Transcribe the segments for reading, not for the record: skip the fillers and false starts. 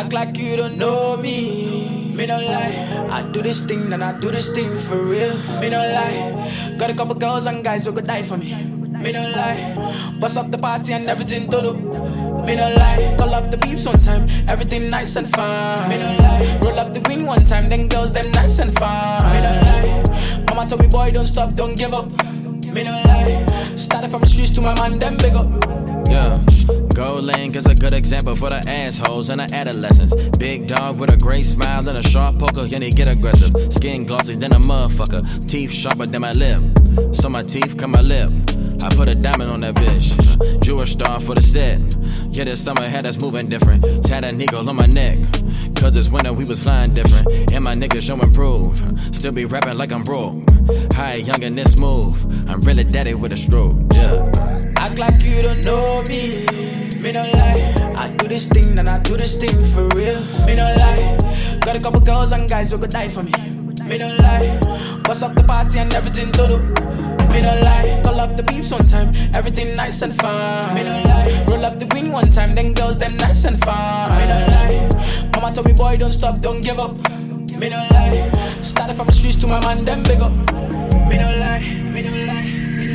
Act like you don't know me. Me no lie. I do this thing, then I do this thing for real. Me no lie. Got a couple girls and guys who could die for me. Me no lie. Bust up the party and everything todo. Me no lie. Call up the beeps one time, everything nice and fine. Me no lie. Roll up the green one time, then girls them nice and fine. Me no lie. Mama told me, boy, don't stop, don't give up. Me no lie. Started from the streets to my man, them big up. Yeah, Gold Link is a good example for the assholes and the adolescents. Big dog with a great smile and a sharp poker, and he get aggressive. Skin glossy than a motherfucker, teeth sharper than my lip. So my teeth cut my lip. I put a diamond on that bitch. Jewish star for the set. Yeah, this summer had us moving different. Tad an eagle on my neck. Cause this winter we was flying different. And my niggas show improve. Still be rapping like I'm broke. High, young and this smooth. I'm really daddy with a stroke. Yeah. Act like you don't know me. Me no lie. I do this thing, then I do this thing for real. Me no lie. Got a couple girls and guys who could die for me. Me no lie. Bust up the party and everything todo. Me no lie. Call up the beeps one time, everything nice and fine. Me no lie. Roll up the green one time, then girls them nice and fine. Me no lie. Mama told me, boy, don't stop, don't give up. Me no lie. Started from the streets to my man, them big up. Me no lie. Me no lie.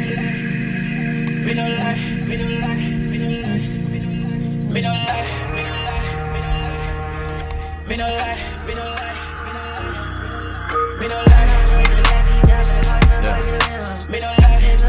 Me no lie. Me no lie. Me no lie. Me no lie. Me no lie. Me no lie. Me no lie. Me no lie. Me no lie. Me no lie.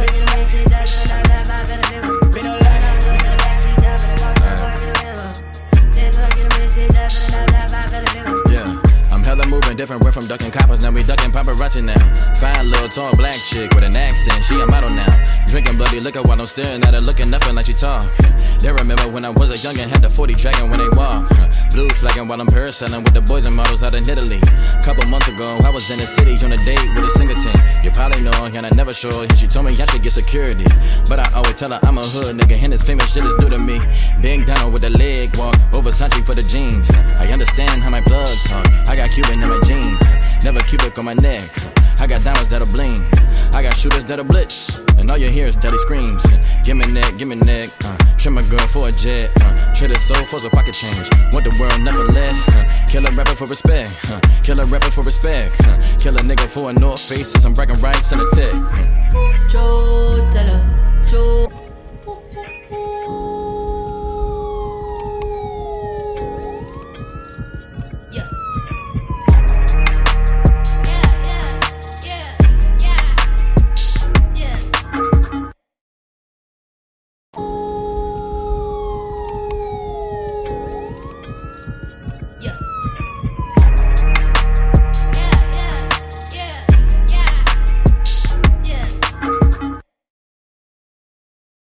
Yeah, I'm hella moving different. We're from ducking coppers, now we ducking paparazzi now. Fine little tall black chick with an accent, she a model now. Drinking bloody liquor while I'm staring at her, looking nothing like she talk. They remember when I was a youngin', had the 40 dragging when they walk. Blue flagging while I'm parasailing with the boys and models out in Italy. Couple months ago, I was in the city on a date with a singer team. You probably know, and I never show. She told me I should get security, but I always tell her I'm a hood nigga, and this famous shit is new to me. Big down with the leg walk, over Sanchi for the jeans. I understand how my blood talk. I got Cuban in my jeans, never Cubic on my neck. I got diamonds that'll bling, I got shooters that'll blitz, and all you hear is daddy screams. Give me neck, trim a girl for a jet. Trade his soul for some pocket change. Want the world, nothing less. Kill a rapper for respect. Kill a rapper for respect. Kill a nigga for a North Face and some bragging rights and a tech. Joe, tell her, Joe.